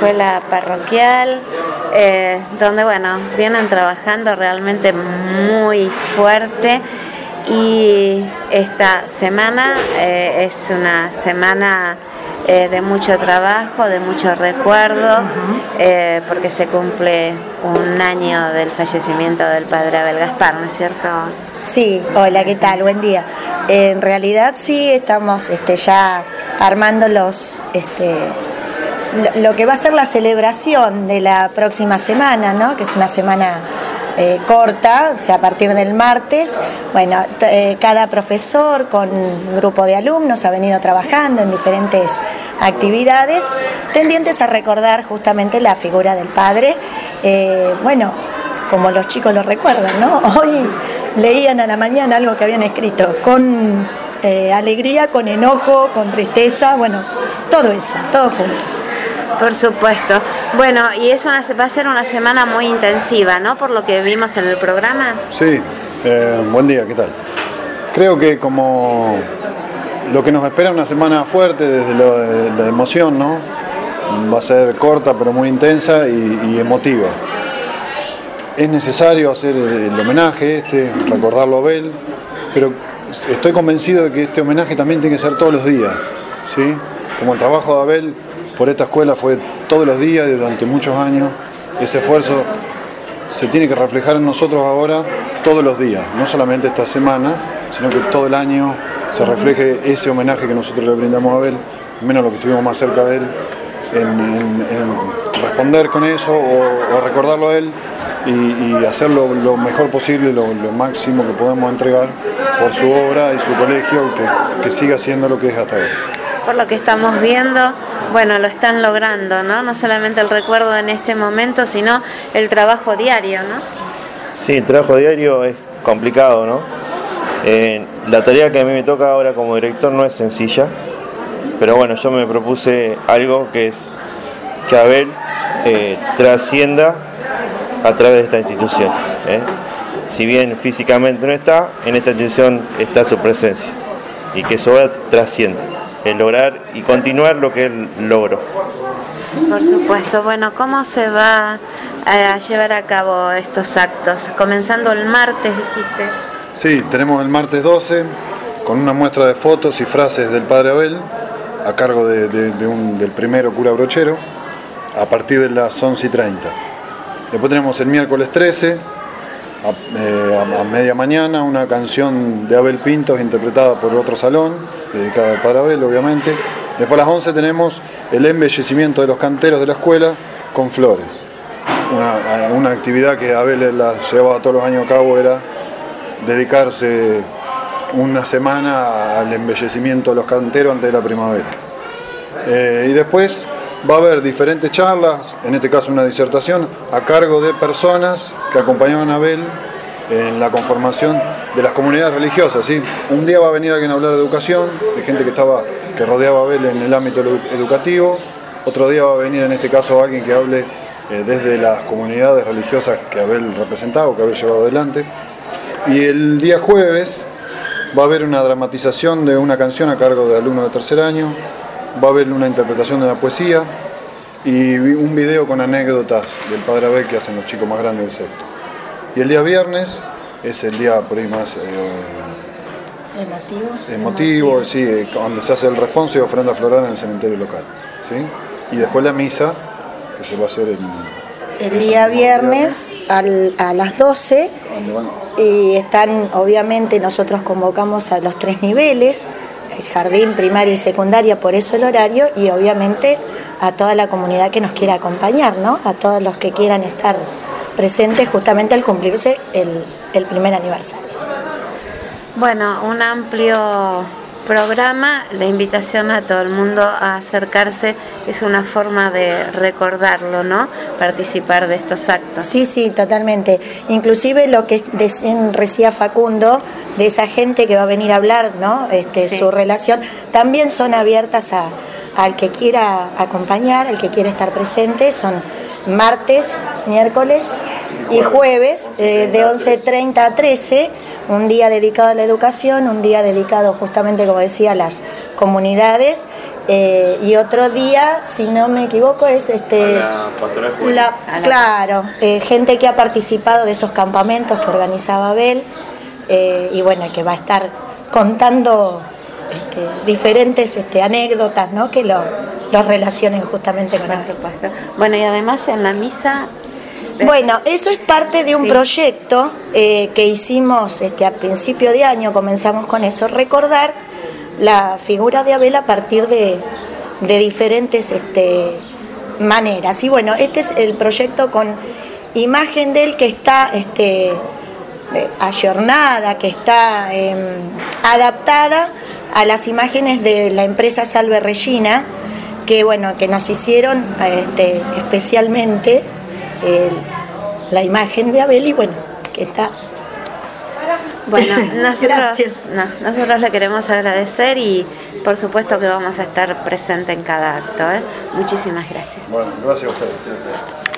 escuela parroquial, donde vienen trabajando realmente muy fuerte, y esta semana es una semana de mucho trabajo, de mucho recuerdo, porque se cumple un año del fallecimiento del padre Abel Gaspar, ¿no es cierto? Sí, hola, ¿qué tal? Buen día. En realidad sí, estamos ya armando lo que va a ser la celebración de la próxima semana, ¿no? Que es una semana corta, o sea, a partir del martes. Cada profesor con un grupo de alumnos ha venido trabajando en diferentes actividades tendientes a recordar justamente la figura del padre, como los chicos lo recuerdan, ¿no? Hoy leían a la mañana algo que habían escrito, con alegría, con enojo, con tristeza, todo eso, todo junto. Por supuesto. Y eso va a ser una semana muy intensiva, ¿no? Por lo que vimos en el programa. Sí, buen día, ¿qué tal? Creo que como lo que nos espera es una semana fuerte desde la emoción, ¿no? Va a ser corta pero muy intensa y emotiva. Es necesario hacer el homenaje recordarlo a Abel, pero estoy convencido de que este homenaje también tiene que ser todos los días, ¿sí? Como el trabajo de Abel por esta escuela fue todos los días durante muchos años, ese esfuerzo se tiene que reflejar en nosotros ahora todos los días, no solamente esta semana, sino que todo el año se refleje ese homenaje que nosotros le brindamos a Abel, al menos lo que estuvimos más cerca de él, en responder con eso o recordarlo a él y hacerlo lo mejor posible, lo máximo que podamos entregar por su obra y su colegio, que siga siendo lo que es hasta ahora. Por lo que estamos viendo, lo están logrando, ¿no? No solamente el recuerdo en este momento, sino el trabajo diario, ¿no? Sí, el trabajo diario es complicado, ¿no? La tarea que a mí me toca ahora como director no es sencilla, pero yo me propuse algo que es que Abel trascienda a través de esta institución. Si bien físicamente no está, en esta institución está su presencia, y que su obra trascienda, el lograr y continuar lo que él logró. Por supuesto. ¿Cómo se va a llevar a cabo estos actos? Comenzando el martes, dijiste. Sí, tenemos el martes 12 con una muestra de fotos y frases del padre Abel a cargo del primero cura Brochero a partir de las 11:30. Después tenemos el miércoles 13 a media mañana una canción de Abel Pintos interpretada por otro salón, dedicada al padre Abel, obviamente. Después a las 11 tenemos el embellecimiento de los canteros de la escuela con flores. Una actividad que Abel la llevaba todos los años a cabo, era dedicarse una semana al embellecimiento de los canteros antes de la primavera. Y después va a haber diferentes charlas, en este caso una disertación, a cargo de personas que acompañaban a Abel en la conformación de las comunidades religiosas, ¿sí? Un día va a venir alguien a hablar de educación, de gente que rodeaba a Abel en el ámbito educativo. Otro día va a venir, en este caso, alguien que hable desde las comunidades religiosas que Abel representaba o que Abel llevado adelante. Y el día jueves va a haber una dramatización de una canción a cargo de alumnos de tercer año. Va a haber una interpretación de la poesía y un video con anécdotas del padre Abel que hacen los chicos más grandes del sexto. Y el día viernes es el día por ahí más emotivo, sí, donde se hace el responso y ofrenda floral en el cementerio local, ¿sí? Y después la misa, que se va a hacer el día viernes a las 12. Y están, obviamente, nosotros convocamos a los 3 niveles, el jardín, primaria y secundaria, por eso el horario, y obviamente a toda la comunidad que nos quiera acompañar, ¿no? A todos los que quieran estar presentes justamente al cumplirse el primer aniversario. Un amplio programa, la invitación a todo el mundo a acercarse es una forma de recordarlo, ¿no? Participar de estos actos. Sí, totalmente. Inclusive lo que decía Facundo, de esa gente que va a venir a hablar, ¿no? Sí. Su relación, también son abiertas al que quiera acompañar, al que quiera estar presente. Son martes, miércoles y jueves de 11:30 a 13, un día dedicado a la educación, un día dedicado justamente, como decía, a las comunidades, Y otro día, si no me equivoco, es claro, gente que ha participado de esos campamentos que organizaba Abel, y bueno, que va a estar contando diferentes anécdotas, ¿no? Que los relacionen justamente con eso. Bueno, y además en la misa... Bueno, eso es parte de un proyecto que hicimos a principio de año, comenzamos con eso, recordar la figura de Abel a partir de diferentes maneras. Y bueno, este es el proyecto con imagen de él que está ayornada, que está adaptada a las imágenes de la empresa Salve Regina, que bueno, que nos hicieron especialmente la imagen de Abel, y bueno, que está. Bueno, nosotros le queremos agradecer y por supuesto que vamos a estar presentes en cada acto. Muchísimas gracias. Bueno, gracias a ustedes.